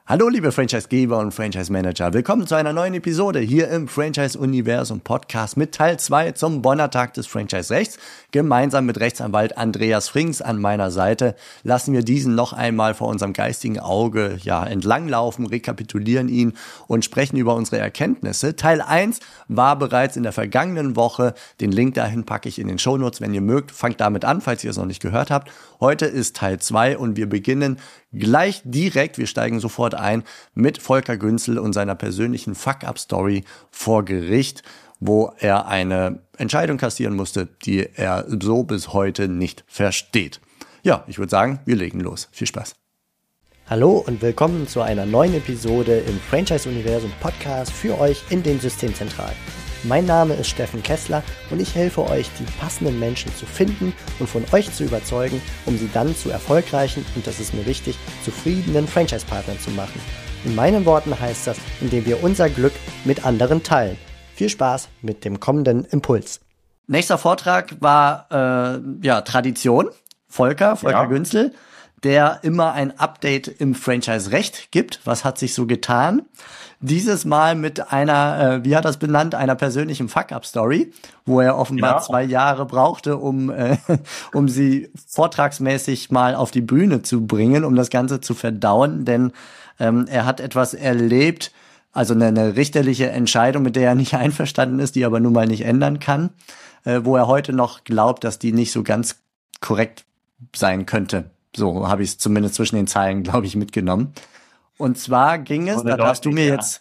Hallo liebe Franchisegeber und Franchise-Manager, willkommen zu einer neuen Episode hier im Franchise-Universum Podcast mit Teil 2 zum Bonner Tag des Franchise-Rechts. Gemeinsam mit Rechtsanwalt Andreas Frings an meiner Seite lassen wir diesen noch einmal vor unserem geistigen Auge entlanglaufen, rekapitulieren ihn und sprechen über unsere Erkenntnisse. Teil 1 war bereits in der vergangenen Woche, den Link dahin packe ich in den Shownotes, wenn ihr mögt, fangt damit an, falls ihr es noch nicht gehört habt. Heute ist Teil 2 und wir beginnen gleich direkt, wir steigen sofort ein mit Volker Günzel und seiner persönlichen Fuck-Up-Story vor Gericht, wo er eine Entscheidung kassieren musste, die er so bis heute nicht versteht. Ja, ich würde sagen, wir legen los. Viel Spaß. Hallo und willkommen zu einer neuen Episode im Franchise-Universum Podcast für euch in den Systemzentralen. Mein Name ist Steffen Kessler und ich helfe euch, die passenden Menschen zu finden und von euch zu überzeugen, um sie dann zu erfolgreichen und, das ist mir wichtig, zufriedenen Franchise-Partnern zu machen. In meinen Worten heißt das, indem wir unser Glück mit anderen teilen. Viel Spaß mit dem kommenden Impuls. Nächster Vortrag war Tradition. Volker Günzel, der immer ein Update im Franchise-Recht gibt. Was hat sich so getan? Dieses Mal mit einer, wie hat er es benannt, einer persönlichen Fuck-Up-Story, wo er offenbar 2 Jahre brauchte, um sie vortragsmäßig mal auf die Bühne zu bringen, um das Ganze zu verdauen, denn er hat etwas erlebt, also eine richterliche Entscheidung, mit der er nicht einverstanden ist, die er aber nun mal nicht ändern kann, wo er heute noch glaubt, dass die nicht so ganz korrekt sein könnte. So habe ich es zumindest zwischen den Zeilen, glaube ich, mitgenommen. Und zwar ging es, da darfst du mir jetzt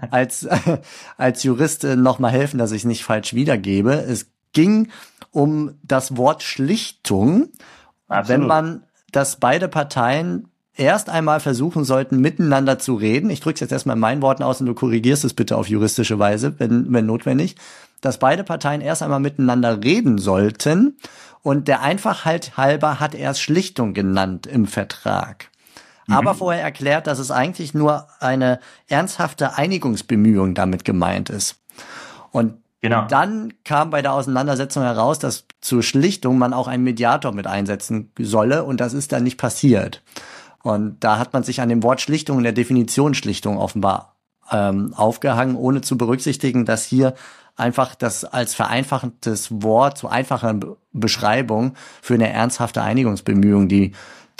als Jurist noch mal helfen, dass ich es nicht falsch wiedergebe. Es ging um das Wort Schlichtung, wenn man, dass beide Parteien erst einmal versuchen sollten, miteinander zu reden. Ich drücke es jetzt erstmal in meinen Worten aus und du korrigierst es bitte auf juristische Weise, wenn notwendig. Dass beide Parteien erst einmal miteinander reden sollten und der Einfachheit halber hat er es Schlichtung genannt im Vertrag. Aber vorher erklärt, dass es eigentlich nur eine ernsthafte Einigungsbemühung damit gemeint ist. Und dann kam bei der Auseinandersetzung heraus, dass zur Schlichtung man auch einen Mediator mit einsetzen solle und das ist dann nicht passiert. Und da hat man sich an dem Wort Schlichtung und der Definition Schlichtung offenbar aufgehangen, ohne zu berücksichtigen, dass hier einfach das als vereinfachendes Wort zu einfachen Beschreibung für eine ernsthafte Einigungsbemühung, die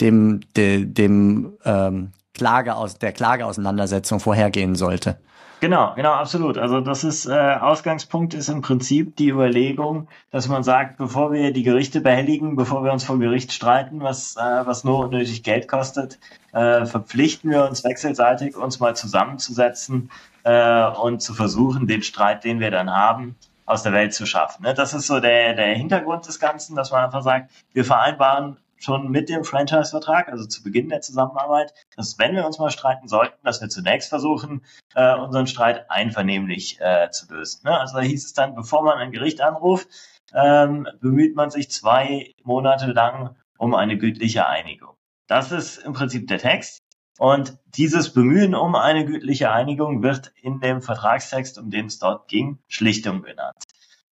der Klageauseinandersetzung vorhergehen sollte. Genau, absolut. Also das ist Ausgangspunkt ist im Prinzip die Überlegung, dass man sagt, bevor wir die Gerichte behelligen, bevor wir uns vor Gericht streiten, was nur unnötig Geld kostet, verpflichten wir uns wechselseitig, uns mal zusammenzusetzen und zu versuchen, den Streit, den wir dann haben, aus der Welt zu schaffen. Das ist so der Hintergrund des Ganzen, dass man einfach sagt, wir vereinbaren schon mit dem Franchise-Vertrag, also zu Beginn der Zusammenarbeit, dass wenn wir uns mal streiten sollten, dass wir zunächst versuchen, unseren Streit einvernehmlich zu lösen. Also da hieß es dann, bevor man ein Gericht anruft, bemüht man sich 2 Monate lang um eine gütliche Einigung. Das ist im Prinzip der Text. Und dieses Bemühen um eine gütliche Einigung wird in dem Vertragstext, um den es dort ging, Schlichtung genannt.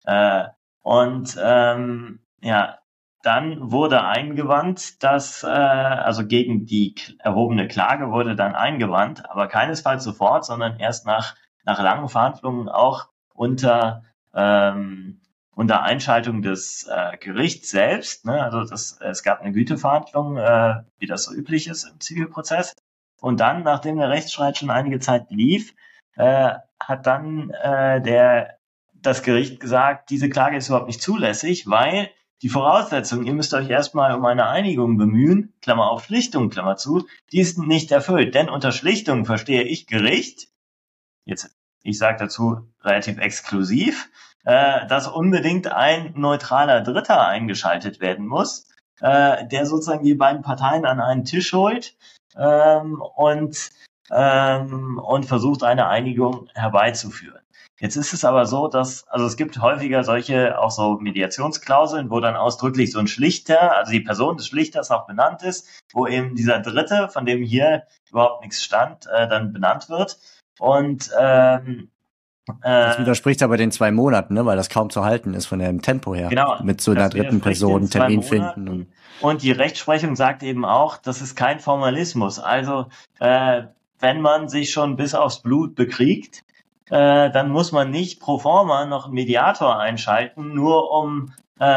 Dann wurde eingewandt, dass, also gegen die erhobene Klage wurde dann eingewandt, aber keinesfalls sofort, sondern erst nach langen Verhandlungen auch unter Einschaltung des Gerichts selbst. Also es gab eine Güteverhandlung, wie das so üblich ist im Zivilprozess. Und dann, nachdem der Rechtsstreit schon einige Zeit lief, hat dann das Gericht gesagt, diese Klage ist überhaupt nicht zulässig, weil die Voraussetzung, ihr müsst euch erstmal um eine Einigung bemühen, Klammer auf Schlichtung, Klammer zu, die ist nicht erfüllt. Denn unter Schlichtung verstehe ich Gericht, jetzt, ich sage dazu relativ exklusiv, dass unbedingt ein neutraler Dritter eingeschaltet werden muss, der sozusagen die beiden Parteien an einen Tisch holt und versucht, eine Einigung herbeizuführen. Jetzt ist es aber so, dass, also es gibt häufiger solche, auch so Mediationsklauseln, wo dann ausdrücklich so ein Schlichter, also die Person des Schlichters auch benannt ist, wo eben dieser Dritte, von dem hier überhaupt nichts stand, dann benannt wird. Und das widerspricht aber den 2 Monaten, ne, weil das kaum zu halten ist von dem Tempo her. Genau. Mit so einer dritten Person Termin finden. Und die Rechtsprechung sagt eben auch, das ist kein Formalismus. Also wenn man sich schon bis aufs Blut bekriegt, dann muss man nicht pro forma noch einen Mediator einschalten, nur um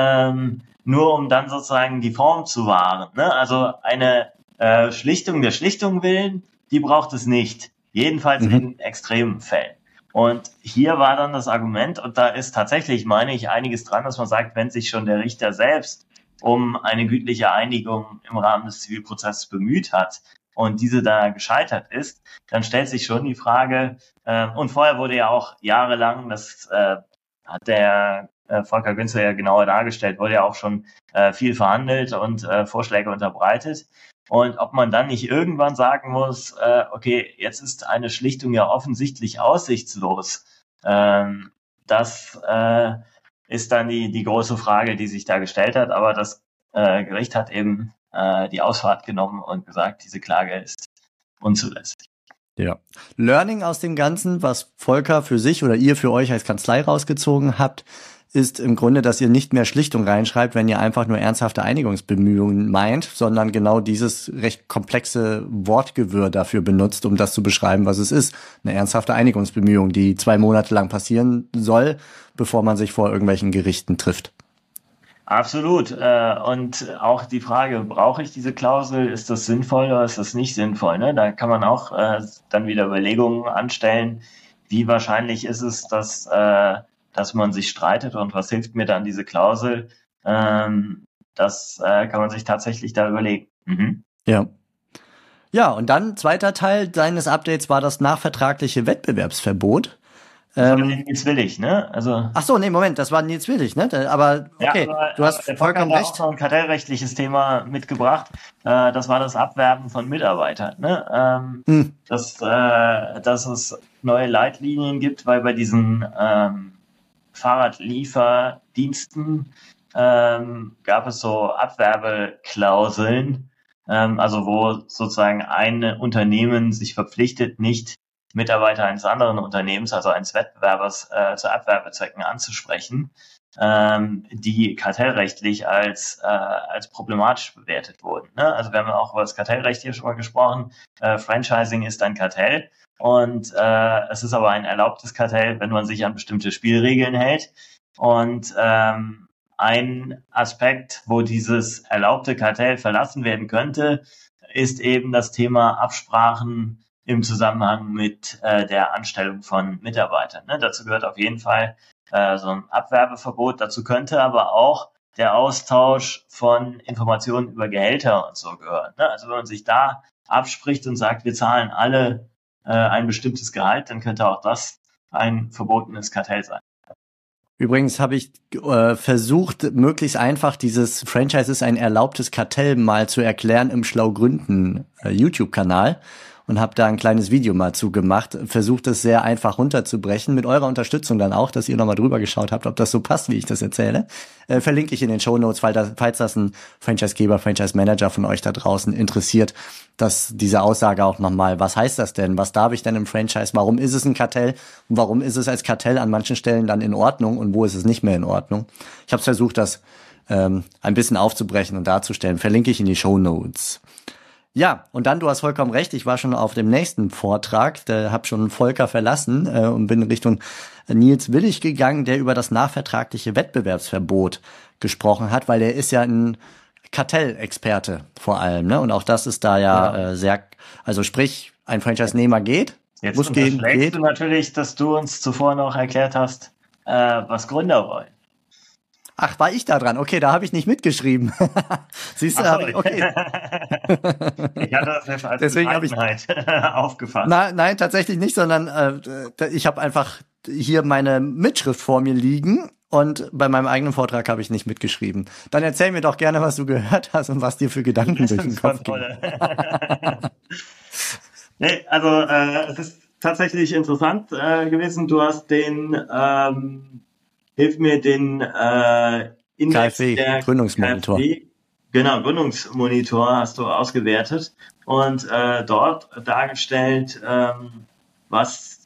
dann sozusagen die Form zu wahren. Ne? Also eine Schlichtung der Schlichtung willen, die braucht es nicht. Jedenfalls in extremen Fällen. Und hier war dann das Argument, und da ist tatsächlich, meine ich, einiges dran, dass man sagt, wenn sich schon der Richter selbst um eine gütliche Einigung im Rahmen des Zivilprozesses bemüht hat und diese da gescheitert ist, dann stellt sich schon die Frage, und vorher wurde ja auch jahrelang, das hat der Volker Günzler ja genauer dargestellt, wurde ja auch schon viel verhandelt und Vorschläge unterbreitet. Und ob man dann nicht irgendwann sagen muss, okay, jetzt ist eine Schlichtung ja offensichtlich aussichtslos. Das ist dann die große Frage, die sich da gestellt hat. Aber das Gericht hat eben die Ausfahrt genommen und gesagt, diese Klage ist unzulässig. Ja. Learning aus dem Ganzen, was Volker für sich oder ihr für euch als Kanzlei rausgezogen habt, ist im Grunde, dass ihr nicht mehr Schlichtung reinschreibt, wenn ihr einfach nur ernsthafte Einigungsbemühungen meint, sondern genau dieses recht komplexe Wortgewirr dafür benutzt, um das zu beschreiben, was es ist. Eine ernsthafte Einigungsbemühung, die 2 Monate lang passieren soll, bevor man sich vor irgendwelchen Gerichten trifft. Absolut. Und auch die Frage, brauche ich diese Klausel? Ist das sinnvoll oder ist das nicht sinnvoll? Ne? Da kann man auch dann wieder Überlegungen anstellen. Wie wahrscheinlich ist es, dass man sich streitet und was hilft mir dann diese Klausel? Das kann man sich tatsächlich da überlegen. Ja. Ja, und dann zweiter Teil deines Updates war das nachvertragliche Wettbewerbsverbot. Nils Willig, ne? Also. Ach so, nee, Moment, das war Nils Willig, ne? Aber okay, ja, du hast vollkommen recht. Auch noch ein kartellrechtliches Thema mitgebracht. Das war das Abwerben von Mitarbeitern, ne? Dass es neue Leitlinien gibt, weil bei diesen Fahrradlieferdiensten gab es so Abwerbeklauseln, also wo sozusagen ein Unternehmen sich verpflichtet, nicht Mitarbeiter eines anderen Unternehmens, also eines Wettbewerbers, zu Abwerbezwecken anzusprechen, die kartellrechtlich als problematisch bewertet wurden. Ne? Also wir haben auch über das Kartellrecht hier schon mal gesprochen. Franchising ist ein Kartell und es ist aber ein erlaubtes Kartell, wenn man sich an bestimmte Spielregeln hält. Und ein Aspekt, wo dieses erlaubte Kartell verlassen werden könnte, ist eben das Thema Absprachen im Zusammenhang mit der Anstellung von Mitarbeitern. Ne? Dazu gehört auf jeden Fall so ein Abwerbeverbot. Dazu könnte aber auch der Austausch von Informationen über Gehälter und so gehören. Ne? Also wenn man sich da abspricht und sagt, wir zahlen alle ein bestimmtes Gehalt, dann könnte auch das ein verbotenes Kartell sein. Übrigens habe ich versucht, möglichst einfach dieses Franchise ist ein erlaubtes Kartell mal zu erklären im Schlaugründen YouTube-Kanal. Und habe da ein kleines Video mal zugemacht, versucht es sehr einfach runterzubrechen, mit eurer Unterstützung dann auch, dass ihr nochmal drüber geschaut habt, ob das so passt, wie ich das erzähle. Verlinke ich in den Shownotes, falls das ein Franchisegeber, Franchise-Manager von euch da draußen interessiert, dass diese Aussage auch nochmal, was heißt das denn? Was darf ich denn im Franchise? Warum ist es ein Kartell? Und warum ist es als Kartell an manchen Stellen dann in Ordnung und wo ist es nicht mehr in Ordnung? Ich habe versucht, das ein bisschen aufzubrechen und darzustellen. Verlinke ich in die Shownotes. Ja, und dann, du hast vollkommen recht, ich war schon auf dem nächsten Vortrag, habe schon Volker verlassen und bin in Richtung Nils Willig gegangen, der über das nachvertragliche Wettbewerbsverbot gesprochen hat, weil der ist ja ein Kartellexperte vor allem, ne? Und auch das ist da ja sehr, also sprich, ein Franchise-Nehmer geht, jetzt muss gehen, geht. Du natürlich, dass du uns zuvor noch erklärt hast, was Gründer wollen. Ach, war ich da dran? Okay, da habe ich nicht mitgeschrieben. Siehst du, okay. Ich hatte das jetzt als Deswegen habe ich aufgefasst. Nein, tatsächlich nicht, sondern ich habe einfach hier meine Mitschrift vor mir liegen und bei meinem eigenen Vortrag habe ich nicht mitgeschrieben. Dann erzähl mir doch gerne, was du gehört hast und was dir für Gedanken durch den Kopf gehen. Nee, also es ist tatsächlich interessant gewesen. Du hast den hilf mir den Index KfW, der Gründungsmonitor. KfW, genau, Gründungsmonitor hast du ausgewertet und dort dargestellt, was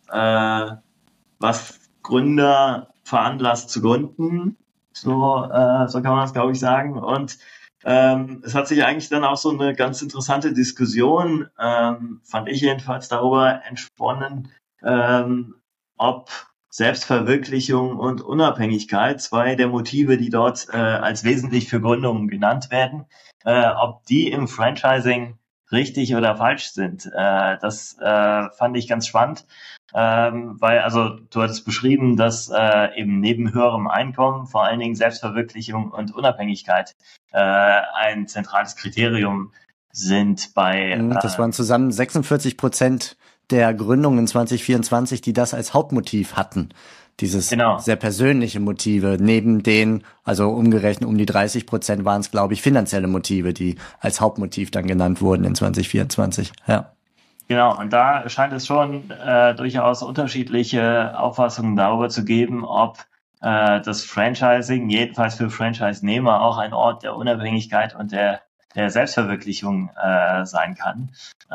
Gründer veranlasst zu gründen. So kann man es, glaube ich, sagen. Und Es hat sich eigentlich dann auch so eine ganz interessante Diskussion, fand ich jedenfalls, darüber entsponnen, ob Selbstverwirklichung und Unabhängigkeit, zwei der Motive, die dort als wesentlich für Gründungen genannt werden, ob die im Franchising richtig oder falsch sind. Das fand ich ganz spannend, weil, also du hattest beschrieben, dass eben neben höherem Einkommen vor allen Dingen Selbstverwirklichung und Unabhängigkeit ein zentrales Kriterium sind bei... Das waren zusammen 46% der Gründungen 2024, die das als Hauptmotiv hatten. Dieses sehr persönliche Motive, neben den, also umgerechnet um die 30% waren es, glaube ich, finanzielle Motive, die als Hauptmotiv dann genannt wurden in 2024. Ja. Genau, und da scheint es schon durchaus unterschiedliche Auffassungen darüber zu geben, ob das Franchising, jedenfalls für Franchise-Nehmer, auch ein Ort der Unabhängigkeit und der Selbstverwirklichung sein kann.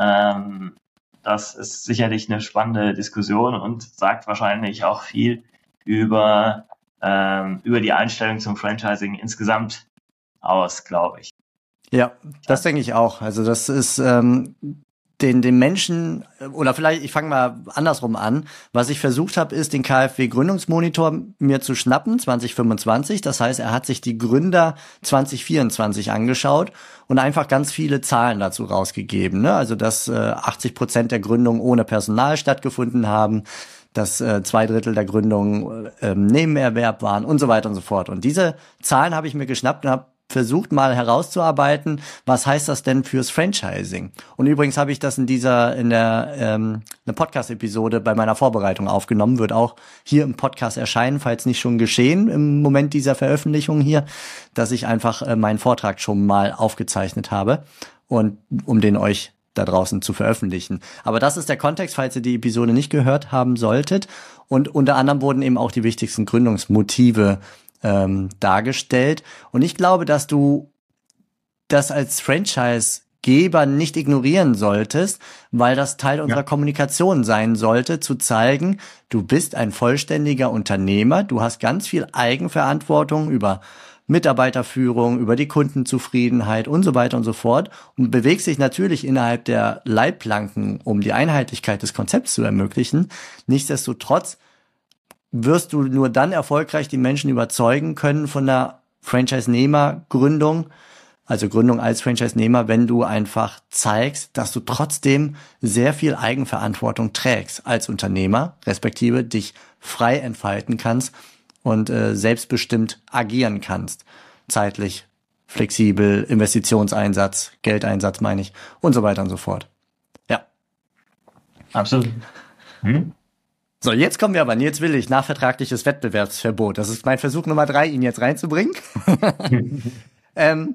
Das ist sicherlich eine spannende Diskussion und sagt wahrscheinlich auch viel über die Einstellung zum Franchising insgesamt aus, glaube ich. Ja, das denke ich auch. Also das ist den Menschen, oder vielleicht, ich fange mal andersrum an, was ich versucht habe, ist, den KfW-Gründungsmonitor mir zu schnappen, 2025. Das heißt, er hat sich die Gründer 2024 angeschaut und einfach ganz viele Zahlen dazu rausgegeben. Ne? Also, dass 80% der Gründungen ohne Personal stattgefunden haben, dass 2/3 der Gründungen Nebenerwerb waren und so weiter und so fort. Und diese Zahlen habe ich mir geschnappt und habe versucht mal herauszuarbeiten, was heißt das denn fürs Franchising? Und übrigens habe ich das in der Podcast-Episode bei meiner Vorbereitung aufgenommen, wird auch hier im Podcast erscheinen, falls nicht schon geschehen im Moment dieser Veröffentlichung hier, dass ich einfach meinen Vortrag schon mal aufgezeichnet habe und um den euch da draußen zu veröffentlichen. Aber das ist der Kontext, falls ihr die Episode nicht gehört haben solltet. Und unter anderem wurden eben auch die wichtigsten Gründungsmotive dargestellt. Und ich glaube, dass du das als Franchise-Geber nicht ignorieren solltest, weil das Teil unserer Kommunikation sein sollte, zu zeigen, du bist ein vollständiger Unternehmer, du hast ganz viel Eigenverantwortung über Mitarbeiterführung, über die Kundenzufriedenheit und so weiter und so fort und bewegst dich natürlich innerhalb der Leitplanken, um die Einheitlichkeit des Konzepts zu ermöglichen. Nichtsdestotrotz wirst du nur dann erfolgreich die Menschen überzeugen können von der Franchise-Nehmer-Gründung, also Gründung als Franchise-Nehmer, wenn du einfach zeigst, dass du trotzdem sehr viel Eigenverantwortung trägst als Unternehmer, respektive dich frei entfalten kannst und selbstbestimmt agieren kannst. Zeitlich, flexibel, Investitionseinsatz, Geldeinsatz meine ich und so weiter und so fort. Ja. Absolut. So, jetzt kommen wir aber, Nils Willig, nachvertragliches Wettbewerbsverbot. Das ist mein Versuch Nummer 3, ihn jetzt reinzubringen. Ein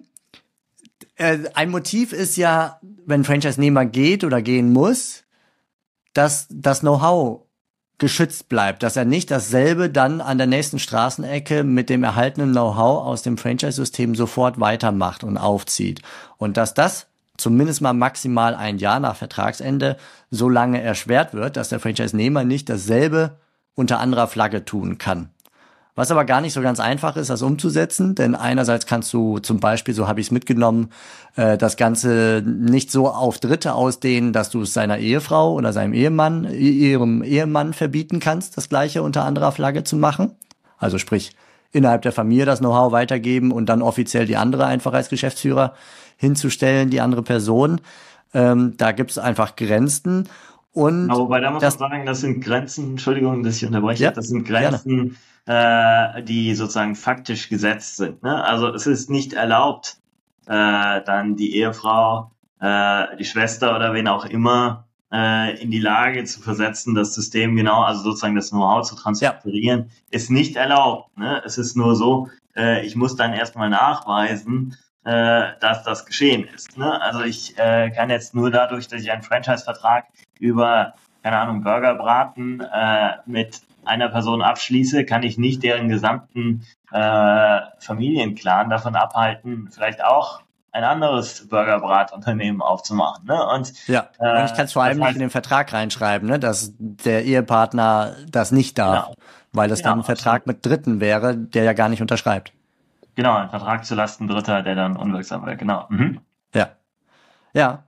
Motiv ist ja, wenn Franchise-Nehmer geht oder gehen muss, dass das Know-how geschützt bleibt, dass er nicht dasselbe dann an der nächsten Straßenecke mit dem erhaltenen Know-how aus dem Franchise-System sofort weitermacht und aufzieht. Und dass das zumindest mal maximal ein Jahr nach Vertragsende so lange erschwert wird, dass der Franchise-Nehmer nicht dasselbe unter anderer Flagge tun kann. Was aber gar nicht so ganz einfach ist, das umzusetzen, denn einerseits kannst du zum Beispiel, so habe ich es mitgenommen, das Ganze nicht so auf Dritte ausdehnen, dass du es seiner Ehefrau oder seinem Ehemann, ihrem Ehemann verbieten kannst, das Gleiche unter anderer Flagge zu machen. Also sprich, innerhalb der Familie das Know-how weitergeben und dann offiziell die andere einfach als Geschäftsführer hinzustellen, die andere Person. Da gibt es einfach Grenzen. Und wobei da muss man sagen, das sind Grenzen, Entschuldigung, dass ich unterbreche, ja, das sind Grenzen, die sozusagen faktisch gesetzt sind. Ne? Also es ist nicht erlaubt, dann die Ehefrau, die Schwester oder wen auch immer in die Lage zu versetzen, das System genau, also sozusagen das Know-how zu transferieren, ist nicht erlaubt. Ne? Es ist nur so, ich muss dann erstmal nachweisen, dass das geschehen ist. Ne? Also ich kann jetzt nur dadurch, dass ich einen Franchise-Vertrag über, keine Ahnung, Burgerbraten mit einer Person abschließe, kann ich nicht deren gesamten Familienclan davon abhalten, vielleicht auch ein anderes Burgerbratunternehmen aufzumachen. Ne? Und ich kann es vor allem nicht in den Vertrag reinschreiben, ne? Dass der Ehepartner das nicht darf, weil es dann ein Vertrag mit Dritten wäre, der ja gar nicht unterschreibt. Genau, ein Vertrag zulasten Dritter, der dann unwirksam wird, genau. Ja. Ja.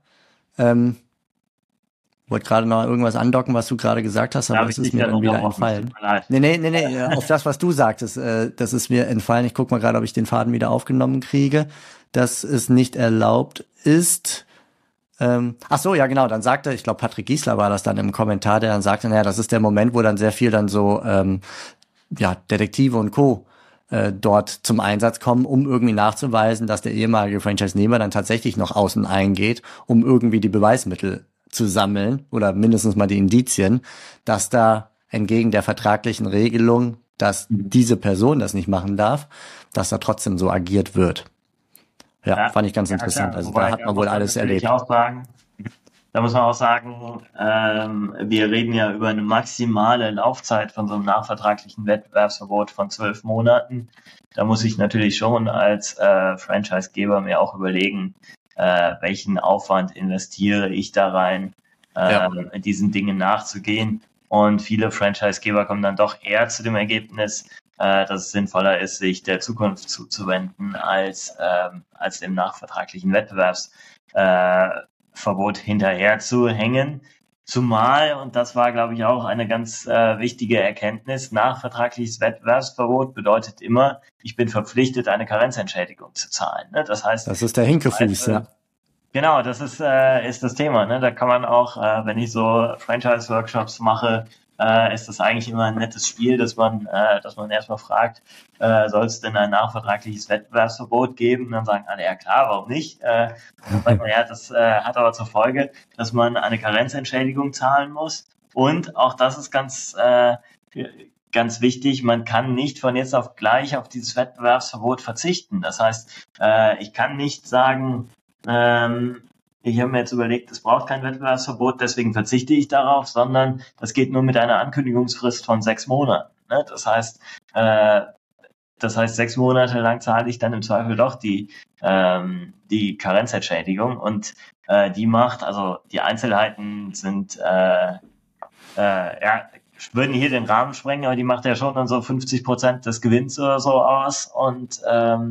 Wollte gerade noch irgendwas andocken, was du gerade gesagt hast, aber es ist mir dann wieder entfallen. Nee, auf das, was du sagtest, das ist mir entfallen. Ich guck mal gerade, ob ich den Faden wieder aufgenommen kriege, dass es nicht erlaubt ist. Ach so, ja genau, dann sagte, ich glaube Patrick Giesler war das dann im Kommentar, der dann sagte, naja, das ist der Moment, wo dann sehr viel dann so, Detektive und Co. Dort zum Einsatz kommen, um irgendwie nachzuweisen, dass der ehemalige Franchise-Nehmer dann tatsächlich noch außen eingeht, um irgendwie die Beweismittel zu sammeln oder mindestens mal die Indizien, dass da entgegen der vertraglichen Regelung, dass diese Person das nicht machen darf, dass da trotzdem so agiert wird. Ja, fand ich ganz interessant. Also da hat man wohl alles erlebt. Da muss man auch sagen, wir reden ja über eine maximale Laufzeit von so einem nachvertraglichen Wettbewerbsverbot von 12 Monaten. Da muss ich natürlich schon als Franchisegeber mir auch überlegen, welchen Aufwand investiere ich da rein, diesen Dingen nachzugehen. Und viele Franchisegeber kommen dann doch eher zu dem Ergebnis, dass es sinnvoller ist, sich der Zukunft zuzuwenden, als dem nachvertraglichen Wettbewerbsverbot hinterher zu hängen. Zumal, und das war, glaube ich, auch eine ganz wichtige Erkenntnis, nachvertragliches Wettbewerbsverbot bedeutet immer, ich bin verpflichtet, eine Karenzentschädigung zu zahlen. Ne? Das heißt, das ist der Hinkefuß, ja. Genau, das ist das Thema. Ne? Da kann man auch, wenn ich so Franchise-Workshops mache, ist das eigentlich immer ein nettes Spiel, dass man erstmal fragt, soll es denn ein nachvertragliches Wettbewerbsverbot geben? Und dann sagen alle, ja klar, warum nicht? Dann sagt man, ja, das hat aber zur Folge, dass man eine Karenzentschädigung zahlen muss. Und auch das ist ganz wichtig, man kann nicht von jetzt auf gleich auf dieses Wettbewerbsverbot verzichten. Das heißt, ich kann nicht sagen, ich habe mir jetzt überlegt, es braucht kein Wettbewerbsverbot, deswegen verzichte ich darauf, sondern das geht nur mit einer Ankündigungsfrist von 6 Monaten. Ne? Das heißt, 6 Monate lang zahle ich dann im Zweifel doch die Karenzentschädigung und die macht, also die Einzelheiten sind, würden hier den Rahmen sprengen, aber die macht ja schon dann so 50% des Gewinns oder so aus und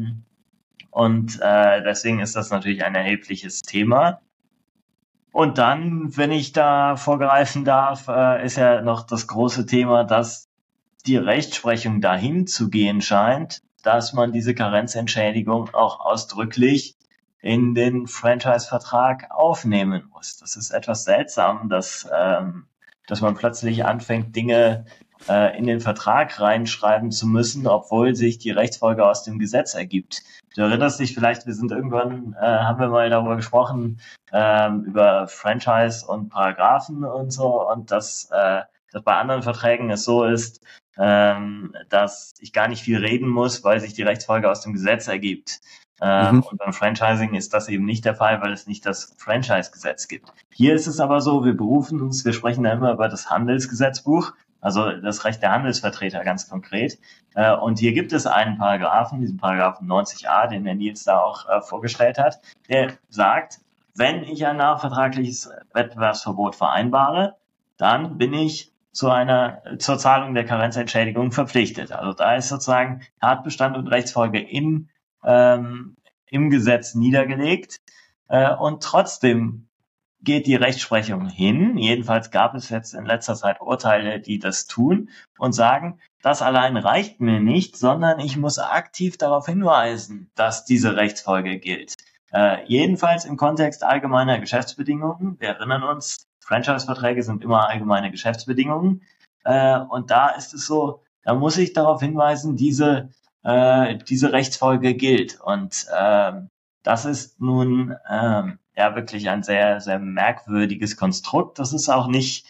deswegen ist das natürlich ein erhebliches Thema. Und dann, wenn ich da vorgreifen darf, ist ja noch das große Thema, dass die Rechtsprechung dahin zu gehen scheint, dass man diese Karenzentschädigung auch ausdrücklich in den Franchise-Vertrag aufnehmen muss. Das ist etwas seltsam, dass man plötzlich anfängt, Dinge in den Vertrag reinschreiben zu müssen, obwohl sich die Rechtsfolge aus dem Gesetz ergibt. Du erinnerst dich vielleicht, haben wir mal darüber gesprochen, über Franchise und Paragraphen und so, und dass bei anderen Verträgen es so ist, dass ich gar nicht viel reden muss, weil sich die Rechtsfolge aus dem Gesetz ergibt. Und beim Franchising ist das eben nicht der Fall, weil es nicht das Franchise-Gesetz gibt. Hier ist es aber so, wir sprechen da immer über das Handelsgesetzbuch, also das Recht der Handelsvertreter ganz konkret. Und hier gibt es einen Paragraphen, diesen Paragraphen 90a, den der Nils da auch vorgestellt hat, der sagt, wenn ich ein nachvertragliches Wettbewerbsverbot vereinbare, dann bin ich zur Zahlung der Karenzentschädigung verpflichtet. Also da ist sozusagen Tatbestand und Rechtsfolge im Gesetz niedergelegt. Und trotzdem geht die Rechtsprechung hin. Jedenfalls gab es jetzt in letzter Zeit Urteile, die das tun und sagen, das allein reicht mir nicht, sondern ich muss aktiv darauf hinweisen, dass diese Rechtsfolge gilt. Jedenfalls im Kontext allgemeiner Geschäftsbedingungen. Wir erinnern uns, Franchise-Verträge sind immer allgemeine Geschäftsbedingungen. Und da ist es so, da muss ich darauf hinweisen, diese Rechtsfolge gilt. Und das ist nun wirklich ein sehr, sehr merkwürdiges Konstrukt. Das ist auch nicht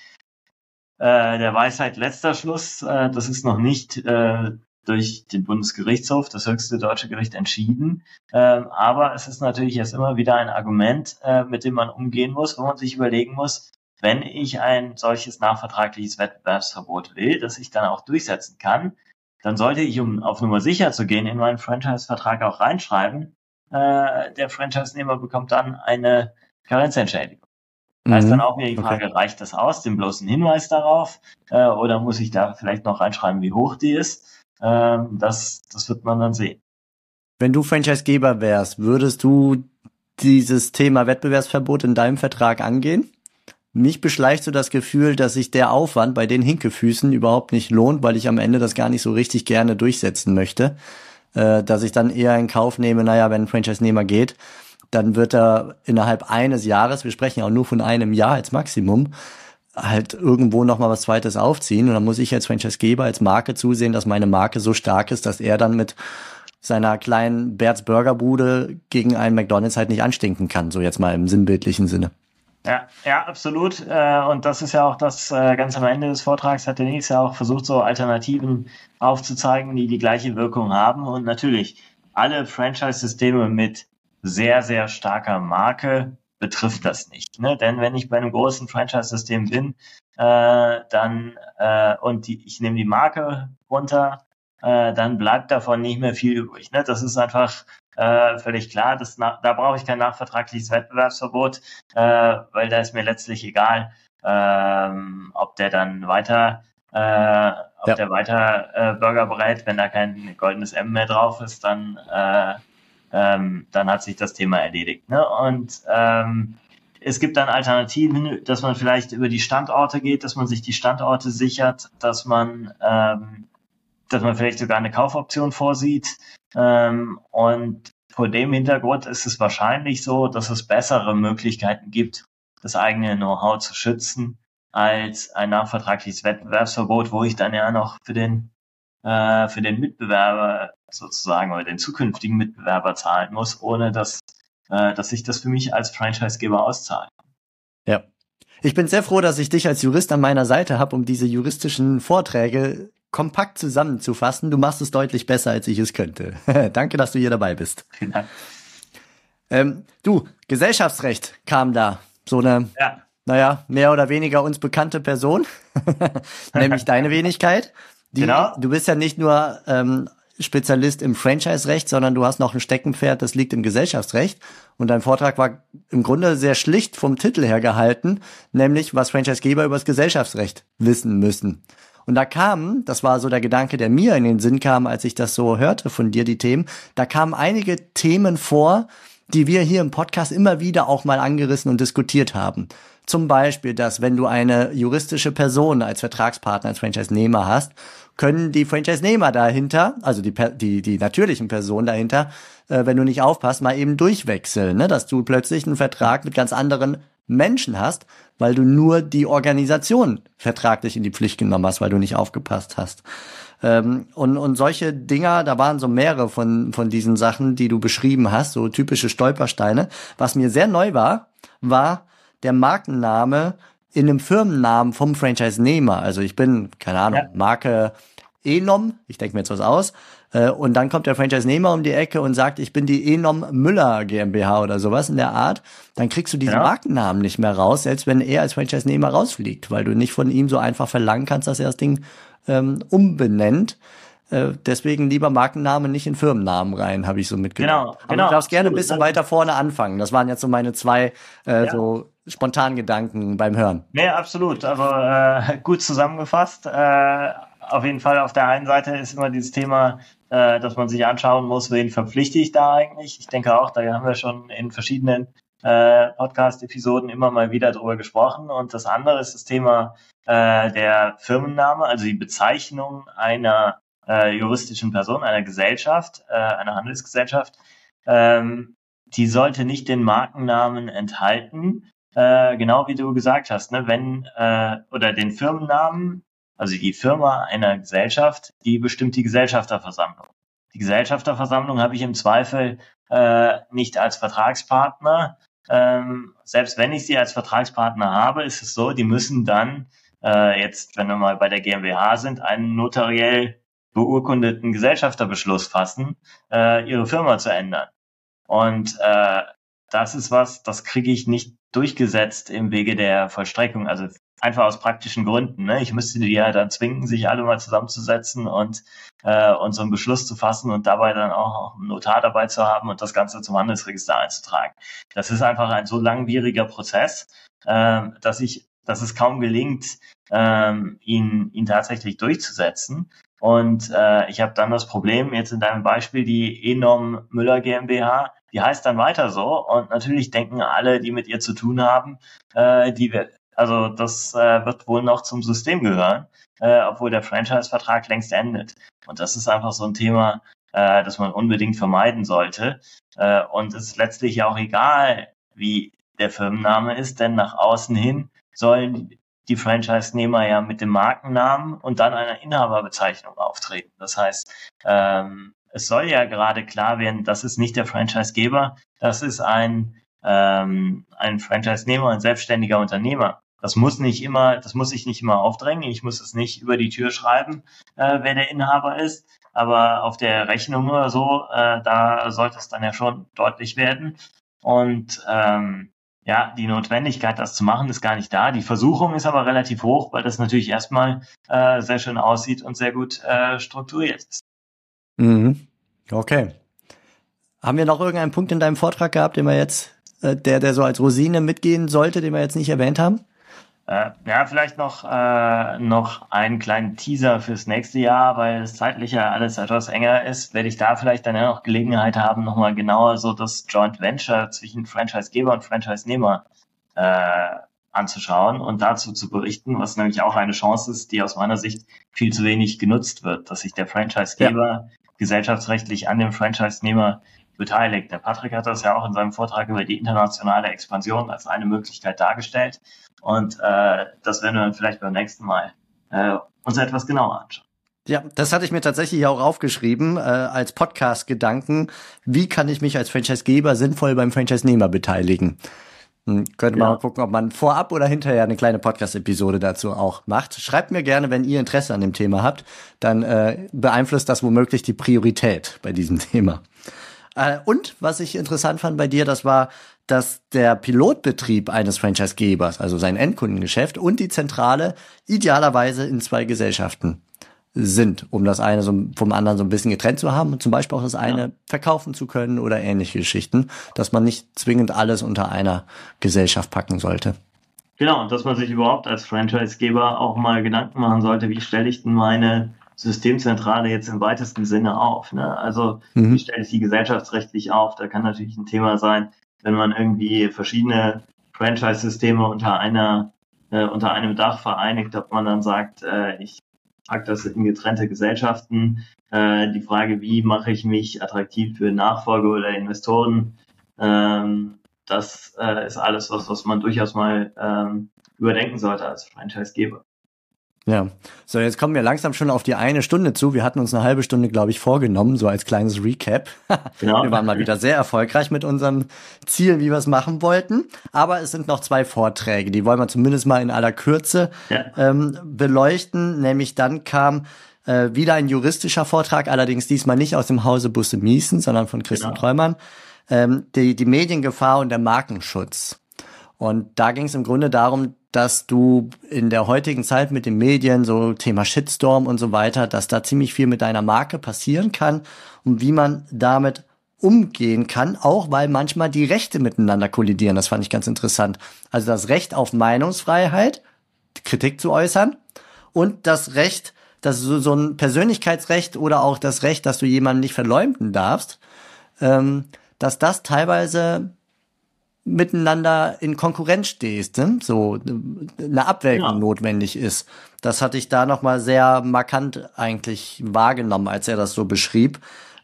der Weisheit letzter Schluss. Das ist noch nicht durch den Bundesgerichtshof, das höchste deutsche Gericht, entschieden. Aber es ist natürlich jetzt immer wieder ein Argument, mit dem man umgehen muss, wo man sich überlegen muss, wenn ich ein solches nachvertragliches Wettbewerbsverbot will, das ich dann auch durchsetzen kann, dann sollte ich, um auf Nummer sicher zu gehen, in meinen Franchise-Vertrag auch reinschreiben, der Franchise-Nehmer bekommt dann eine Karenzentschädigung. Da ist dann auch wieder die Frage, reicht das aus, den bloßen Hinweis darauf, oder muss ich da vielleicht noch reinschreiben, wie hoch die ist? Das wird man dann sehen. Wenn du Franchisegeber wärst, würdest du dieses Thema Wettbewerbsverbot in deinem Vertrag angehen? Mich beschleicht so das Gefühl, dass sich der Aufwand bei den Hinkefüßen überhaupt nicht lohnt, weil ich am Ende das gar nicht so richtig gerne durchsetzen möchte. Dass ich dann eher in Kauf nehme, naja, wenn ein Franchise-Nehmer geht, dann wird er innerhalb eines Jahres, wir sprechen ja auch nur von einem Jahr als Maximum, halt irgendwo nochmal was Zweites aufziehen. Und dann muss ich als Franchisegeber, als Marke zusehen, dass meine Marke so stark ist, dass er dann mit seiner kleinen Bert's Burgerbude gegen einen McDonald's halt nicht anstinken kann, so jetzt mal im sinnbildlichen Sinne. Ja, absolut. Und das ist ja auch das ganz am Ende des Vortrags hat Denise ja auch versucht, so Alternativen aufzuzeigen, die die gleiche Wirkung haben. Und natürlich, alle Franchise-Systeme mit sehr, sehr starker Marke betrifft das nicht. Ne? Denn wenn ich bei einem großen Franchise-System bin, ich nehme die Marke runter, dann bleibt davon nicht mehr viel übrig. Ne? Das ist einfach völlig klar. Da brauche ich kein nachvertragliches Wettbewerbsverbot, weil da ist mir letztlich egal, ob der dann weiter Burger brät, wenn da kein goldenes M mehr drauf ist, dann hat sich das Thema erledigt. Ne? Und es gibt dann Alternativen, dass man vielleicht über die Standorte geht, dass man sich die Standorte sichert, dass man vielleicht sogar eine Kaufoption vorsieht. Und vor dem Hintergrund ist es wahrscheinlich so, dass es bessere Möglichkeiten gibt, das eigene Know-how zu schützen, als ein nachvertragliches Wettbewerbsverbot, wo ich dann ja noch für den Mitbewerber sozusagen oder den zukünftigen Mitbewerber zahlen muss, ohne dass sich das für mich als Franchisegeber auszahlt. Ja. Ich bin sehr froh, dass ich dich als Jurist an meiner Seite habe, um diese juristischen Vorträge kompakt zusammenzufassen. Du machst es deutlich besser, als ich es könnte. Danke, dass du hier dabei bist. Vielen Dank. Gesellschaftsrecht kam da. So eine, mehr oder weniger uns bekannte Person, nämlich deine Wenigkeit. Genau. Du bist ja nicht nur Spezialist im Franchise-Recht, sondern du hast noch ein Steckenpferd, das liegt im Gesellschaftsrecht. Und dein Vortrag war im Grunde sehr schlicht vom Titel her gehalten, nämlich was Franchisegeber über das Gesellschaftsrecht wissen müssen. Und das war so der Gedanke, der mir in den Sinn kam, als ich das so hörte von dir, die Themen, da kamen einige Themen vor, die wir hier im Podcast immer wieder auch mal angerissen und diskutiert haben. Zum Beispiel, dass wenn du eine juristische Person als Vertragspartner, als Franchise-Nehmer hast, können die Franchise-Nehmer dahinter, also die natürlichen Personen dahinter, wenn du nicht aufpasst, mal eben durchwechseln, ne? Dass du plötzlich einen Vertrag mit ganz anderen Menschen hast, weil du nur die Organisation vertraglich in die Pflicht genommen hast, weil du nicht aufgepasst hast. Und solche Dinger, da waren so mehrere von diesen Sachen, die du beschrieben hast, so typische Stolpersteine. Was mir sehr neu war der Markenname in einem Firmennamen vom Franchise-Nehmer. Also ich bin, keine Ahnung, Marke Enom, ich denke mir jetzt was aus, und dann kommt der Franchise-Nehmer um die Ecke und sagt, ich bin die Enom Müller GmbH oder sowas in der Art, dann kriegst du diesen Markennamen nicht mehr raus, selbst wenn er als Franchise-Nehmer rausfliegt, weil du nicht von ihm so einfach verlangen kannst, dass er das Ding umbenennt. Deswegen lieber Markennamen nicht in Firmennamen rein, habe ich so mitgenommen. Genau. Aber du darfst gerne ein bisschen weiter vorne anfangen. Das waren jetzt so meine zwei so spontanen Gedanken beim Hören. Nee, absolut. Also gut zusammengefasst. Auf jeden Fall auf der einen Seite ist immer dieses Thema, dass man sich anschauen muss, wen verpflichte ich da eigentlich. Ich denke auch, da haben wir schon in verschiedenen Podcast-Episoden immer mal wieder drüber gesprochen. Und das andere ist das Thema der Firmenname, also die Bezeichnung einer juristischen Person, einer Gesellschaft, einer Handelsgesellschaft. Die sollte nicht den Markennamen enthalten, genau wie du gesagt hast, ne? Oder den Firmennamen, also die Firma einer Gesellschaft, die bestimmt die Gesellschafterversammlung. Die Gesellschafterversammlung habe ich im Zweifel nicht als Vertragspartner. Selbst wenn ich sie als Vertragspartner habe, ist es so, die müssen dann jetzt, wenn wir mal bei der GmbH sind, einen notariell beurkundeten Gesellschafterbeschluss fassen, ihre Firma zu ändern. Und das ist das kriege ich nicht durchgesetzt im Wege der Vollstreckung, also einfach aus praktischen Gründen. Ne? Ich müsste die ja dann zwingen, sich alle mal zusammenzusetzen und so einen Beschluss zu fassen und dabei dann auch einen Notar dabei zu haben und das Ganze zum Handelsregister einzutragen. Das ist einfach ein so langwieriger Prozess, dass ich es kaum gelingt, ihn tatsächlich durchzusetzen. Und ich habe dann das Problem, jetzt in deinem Beispiel, die Enom Müller GmbH, die heißt dann weiter so. Und natürlich denken alle, die mit ihr zu tun haben, das wird wohl noch zum System gehören, obwohl der Franchise-Vertrag längst endet. Und das ist einfach so ein Thema, das man unbedingt vermeiden sollte. Und es ist letztlich ja auch egal, wie der Firmenname ist, denn nach außen hin sollen die Franchise-Nehmer ja mit dem Markennamen und dann einer Inhaberbezeichnung auftreten. Das heißt, es soll ja gerade klar werden, das ist nicht der Franchise-Geber, das ist ein Franchise-Nehmer, ein selbstständiger Unternehmer. Das muss sich nicht immer aufdrängen. Ich muss es nicht über die Tür schreiben, wer der Inhaber ist. Aber auf der Rechnung oder so, da sollte es dann ja schon deutlich werden. Und die Notwendigkeit, das zu machen, ist gar nicht da. Die Versuchung ist aber relativ hoch, weil das natürlich erstmal sehr schön aussieht und sehr gut strukturiert ist. Mhm. Okay. Haben wir noch irgendeinen Punkt in deinem Vortrag gehabt, den wir jetzt, der so als Rosine mitgehen sollte, den wir jetzt nicht erwähnt haben? Vielleicht noch einen kleinen Teaser fürs nächste Jahr, weil es zeitlich ja alles etwas enger ist, werde ich da vielleicht dann ja noch Gelegenheit haben, nochmal genauer so das Joint Venture zwischen Franchisegeber und Franchise-Nehmer anzuschauen und dazu zu berichten, was nämlich auch eine Chance ist, die aus meiner Sicht viel zu wenig genutzt wird, dass sich der Franchisegeber gesellschaftsrechtlich an dem Franchise-Nehmer beteiligt. Der Patrick hat das ja auch in seinem Vortrag über die internationale Expansion als eine Möglichkeit dargestellt. Und das werden wir dann vielleicht beim nächsten Mal uns etwas genauer anschauen. Ja, das hatte ich mir tatsächlich auch aufgeschrieben als Podcast-Gedanken. Wie kann ich mich als Franchisegeber sinnvoll beim Franchise-Nehmer beteiligen? Könnte man mal gucken, ob man vorab oder hinterher eine kleine Podcast-Episode dazu auch macht. Schreibt mir gerne, wenn ihr Interesse an dem Thema habt. Dann beeinflusst das womöglich die Priorität bei diesem Thema. Und was ich interessant fand bei dir, das war, dass der Pilotbetrieb eines Franchisegebers, also sein Endkundengeschäft und die Zentrale idealerweise in 2 Gesellschaften sind, um das eine so vom anderen so ein bisschen getrennt zu haben und zum Beispiel auch das eine verkaufen zu können oder ähnliche Geschichten, dass man nicht zwingend alles unter einer Gesellschaft packen sollte. Genau, und dass man sich überhaupt als Franchisegeber auch mal Gedanken machen sollte, wie stelle ich denn meine Systemzentrale jetzt im weitesten Sinne auf, ne? Also wie stelle ich die gesellschaftsrechtlich auf? Da kann natürlich ein Thema sein, wenn man irgendwie verschiedene Franchise-Systeme unter einem Dach vereinigt, ob man dann sagt, ich packe das in getrennte Gesellschaften. Die Frage, wie mache ich mich attraktiv für Nachfolger oder Investoren, das ist alles was man durchaus mal überdenken sollte als Franchisegeber. Ja, so jetzt kommen wir langsam schon auf die 1 Stunde zu. Wir hatten uns eine halbe Stunde, glaube ich, vorgenommen, so als kleines Recap. Genau. Wir waren mal wieder sehr erfolgreich mit unserem Ziel, wie wir es machen wollten. Aber es sind noch 2 Vorträge, die wollen wir zumindest mal in aller Kürze beleuchten. Nämlich dann kam wieder ein juristischer Vortrag, allerdings diesmal nicht aus dem Hause Busse-Miesen, sondern von Christian Treumann. Die Mediengefahr und der Markenschutz. Und da ging es im Grunde darum, dass du in der heutigen Zeit mit den Medien, so Thema Shitstorm und so weiter, dass da ziemlich viel mit deiner Marke passieren kann und wie man damit umgehen kann, auch weil manchmal die Rechte miteinander kollidieren. Das fand ich ganz interessant. Also das Recht auf Meinungsfreiheit, Kritik zu äußern und das Recht, das ist so ein Persönlichkeitsrecht oder auch das Recht, dass du jemanden nicht verleumden darfst, dass das teilweise miteinander in Konkurrenz stehst, ne? So eine Abwägung notwendig ist. Das hatte ich da nochmal sehr markant eigentlich wahrgenommen, als er das so beschrieb.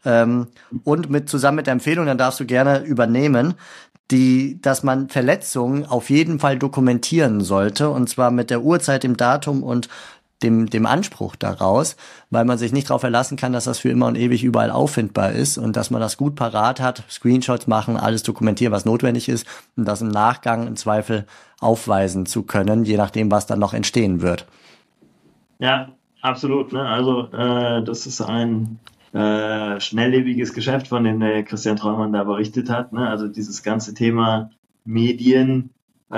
Und zusammen mit der Empfehlung, dann darfst du gerne übernehmen, dass man Verletzungen auf jeden Fall dokumentieren sollte, und zwar mit der Uhrzeit, dem Datum und dem Anspruch daraus, weil man sich nicht darauf verlassen kann, dass das für immer und ewig überall auffindbar ist und dass man das gut parat hat, Screenshots machen, alles dokumentieren, was notwendig ist, und das im Nachgang im Zweifel aufweisen zu können, je nachdem, was dann noch entstehen wird. Ja, absolut. Ne? Also das ist ein schnelllebiges Geschäft, von dem der Christian Treumann da berichtet hat. Ne? Also dieses ganze Thema Medien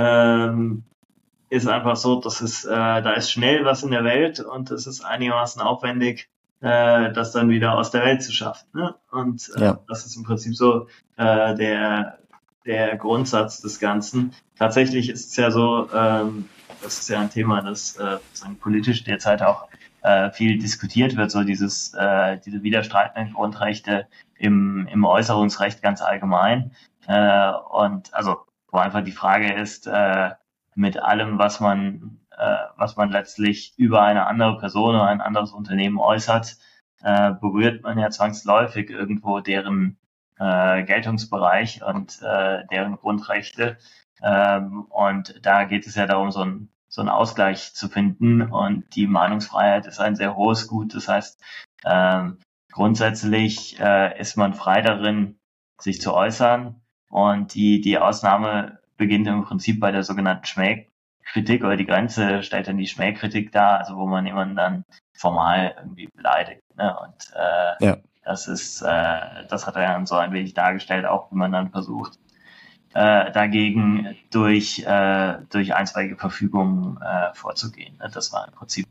ist einfach so, dass da ist schnell was in der Welt und es ist einigermaßen aufwendig, das dann wieder aus der Welt zu schaffen. Ne? Und das ist im Prinzip so der Grundsatz des Ganzen. Tatsächlich ist es ja so, Das ist ja ein Thema, das politisch derzeit auch viel diskutiert wird, so diese widerstreitenden Grundrechte im Äußerungsrecht ganz allgemein. Und also wo einfach die Frage ist, mit allem, was man letztlich über eine andere Person oder ein anderes Unternehmen äußert, berührt man ja zwangsläufig irgendwo deren Geltungsbereich und deren Grundrechte. Und da geht es ja darum, so einen Ausgleich zu finden. Und die Meinungsfreiheit ist ein sehr hohes Gut. Das heißt, grundsätzlich ist man frei darin, sich zu äußern. Und die Ausnahme beginnt im Prinzip bei der sogenannten Schmähkritik, oder die Grenze stellt dann die Schmähkritik dar, also wo man jemanden dann formal irgendwie beleidigt. Ne? Und das hat er dann so ein wenig dargestellt, auch wie man dann versucht, dagegen durch einstweilige Verfügungen vorzugehen. Ne? Das war im Prinzip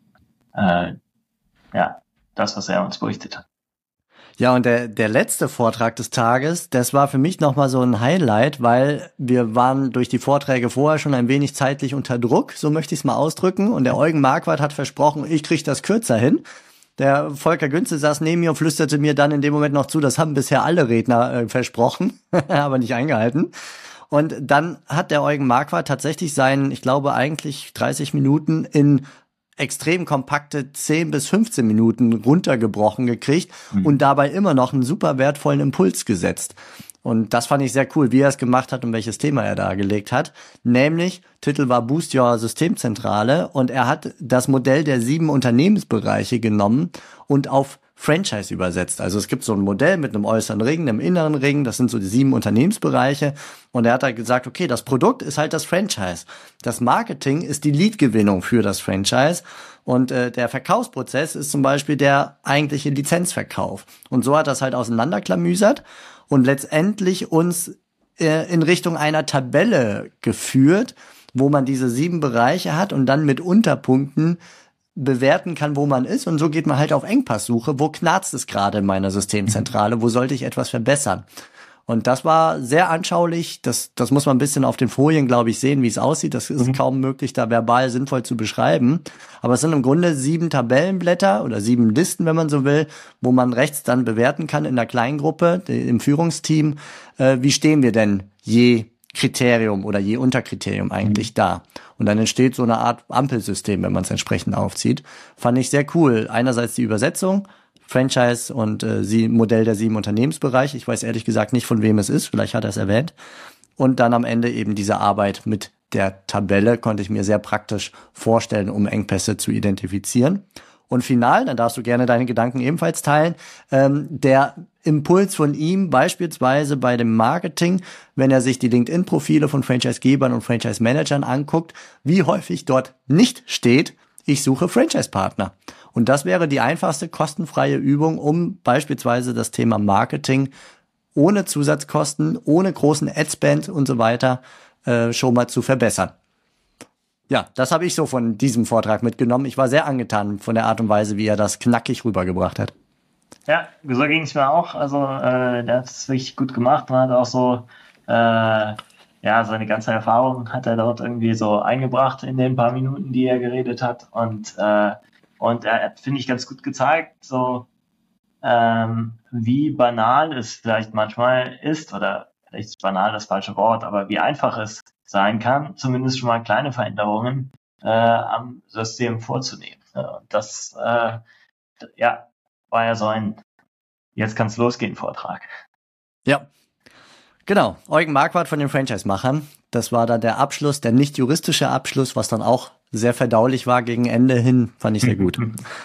das, was er uns berichtet hat. Ja, und der letzte Vortrag des Tages, das war für mich nochmal so ein Highlight, weil wir waren durch die Vorträge vorher schon ein wenig zeitlich unter Druck, so möchte ich es mal ausdrücken. Und der Eugen Marquardt hat versprochen, ich kriege das kürzer hin. Der Volker Günzel saß neben mir und flüsterte mir dann in dem Moment noch zu, das haben bisher alle Redner versprochen, aber nicht eingehalten. Und dann hat der Eugen Marquardt tatsächlich seinen, ich glaube eigentlich 30 Minuten in extrem kompakte 10 bis 15 Minuten runtergebrochen gekriegt und dabei immer noch einen super wertvollen Impuls gesetzt. Und das fand ich sehr cool, wie er es gemacht hat und welches Thema er da gelegt hat. Nämlich, Titel war Boost Your Systemzentrale, und er hat das Modell der 7 Unternehmensbereiche genommen und auf Franchise übersetzt. Also es gibt so ein Modell mit einem äußeren Ring, einem inneren Ring, das sind so die 7 Unternehmensbereiche, und er hat halt gesagt, okay, das Produkt ist halt das Franchise. Das Marketing ist die Leadgewinnung für das Franchise, und der Verkaufsprozess ist zum Beispiel der eigentliche Lizenzverkauf. Und so hat er es halt auseinanderklamüsert und letztendlich uns in Richtung einer Tabelle geführt, wo man diese 7 Bereiche hat und dann mit Unterpunkten bewerten kann, wo man ist. Und so geht man halt auf Engpasssuche. Wo knarzt es gerade in meiner Systemzentrale? Wo sollte ich etwas verbessern? Und das war sehr anschaulich. Das muss man ein bisschen auf den Folien, glaube ich, sehen, wie es aussieht. Das ist kaum möglich, da verbal sinnvoll zu beschreiben. Aber es sind im Grunde 7 Tabellenblätter oder 7 Listen, wenn man so will, wo man rechts dann bewerten kann in der Kleingruppe, im Führungsteam, wie stehen wir denn je Kriterium oder je Unterkriterium eigentlich da. Und dann entsteht so eine Art Ampelsystem, wenn man es entsprechend aufzieht. Fand ich sehr cool. Einerseits die Übersetzung, Franchise und Modell der 7 Unternehmensbereiche. Ich weiß ehrlich gesagt nicht, von wem es ist. Vielleicht hat er es erwähnt. Und dann am Ende eben diese Arbeit mit der Tabelle konnte ich mir sehr praktisch vorstellen, um Engpässe zu identifizieren. Und final, dann darfst du gerne deine Gedanken ebenfalls teilen, der Impuls von ihm beispielsweise bei dem Marketing, wenn er sich die LinkedIn-Profile von Franchise-Gebern und Franchise-Managern anguckt, wie häufig dort nicht steht, ich suche Franchise-Partner. Und das wäre die einfachste kostenfreie Übung, um beispielsweise das Thema Marketing ohne Zusatzkosten, ohne großen Adspend und so weiter schon mal zu verbessern. Ja, das habe ich so von diesem Vortrag mitgenommen. Ich war sehr angetan von der Art und Weise, wie er das knackig rübergebracht hat. Ja, so ging es mir auch. Also der hat es wirklich gut gemacht. Man hat auch so seine ganze Erfahrung hat er dort irgendwie so eingebracht in den paar Minuten, die er geredet hat. Und er hat, finde ich, ganz gut gezeigt, so wie banal es vielleicht manchmal ist, oder vielleicht ist banal das falsche Wort, aber wie einfach es sein kann, zumindest schon mal kleine Veränderungen am System vorzunehmen. Das war ja so ein Jetzt kann's losgehen Vortrag. Ja, genau. Eugen Marquardt von den Franchise-Machern. Das war dann der Abschluss, der nicht juristische Abschluss, was dann auch sehr verdaulich war gegen Ende hin. Fand ich sehr gut.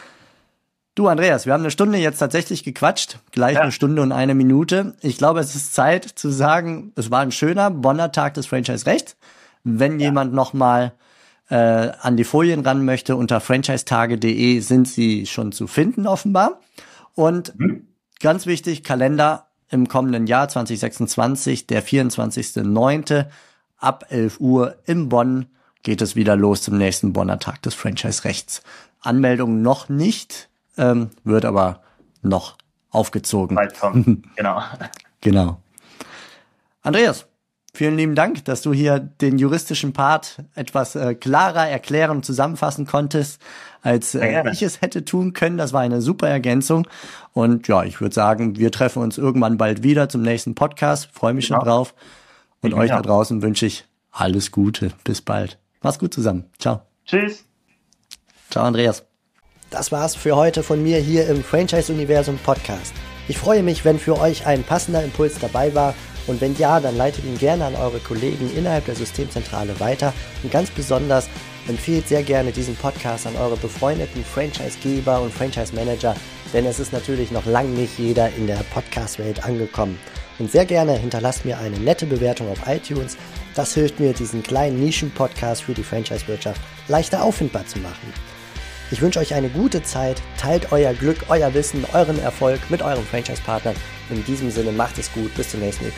Du, Andreas, wir haben eine Stunde jetzt tatsächlich gequatscht. Gleich eine Stunde und 1 Minute. Ich glaube, es ist Zeit zu sagen, es war ein schöner Bonner Tag des Franchise-Rechts. Wenn jemand nochmal an die Folien ran möchte, unter franchisetage.de sind sie schon zu finden offenbar. Und ganz wichtig, Kalender im kommenden Jahr 2026, der 24.09. ab 11 Uhr in Bonn geht es wieder los zum nächsten Bonner Tag des Franchise-Rechts. Anmeldung noch nicht, wird aber noch aufgezogen. Bald kommen, genau. Genau. Andreas, vielen lieben Dank, dass du hier den juristischen Part etwas klarer erklären und zusammenfassen konntest, als ich es hätte tun können. Das war eine super Ergänzung. Und ja, ich würde sagen, wir treffen uns irgendwann bald wieder zum nächsten Podcast. Freue mich schon drauf. Und euch da draußen wünsche ich alles Gute. Bis bald. Mach's gut zusammen. Ciao. Tschüss. Ciao, Andreas. Das war's für heute von mir hier im Franchise-Universum Podcast. Ich freue mich, wenn für euch ein passender Impuls dabei war. Und wenn ja, dann leitet ihn gerne an eure Kollegen innerhalb der Systemzentrale weiter. Und ganz besonders empfehlt sehr gerne diesen Podcast an eure befreundeten Franchise-Geber und Franchise-Manager, denn es ist natürlich noch lange nicht jeder in der Podcast-Welt angekommen. Und sehr gerne hinterlasst mir eine nette Bewertung auf iTunes. Das hilft mir, diesen kleinen Nischen-Podcast für die Franchise-Wirtschaft leichter auffindbar zu machen. Ich wünsche euch eine gute Zeit, teilt euer Glück, euer Wissen, euren Erfolg mit euren Franchise-Partnern. In diesem Sinne macht es gut, bis zur nächsten Episode.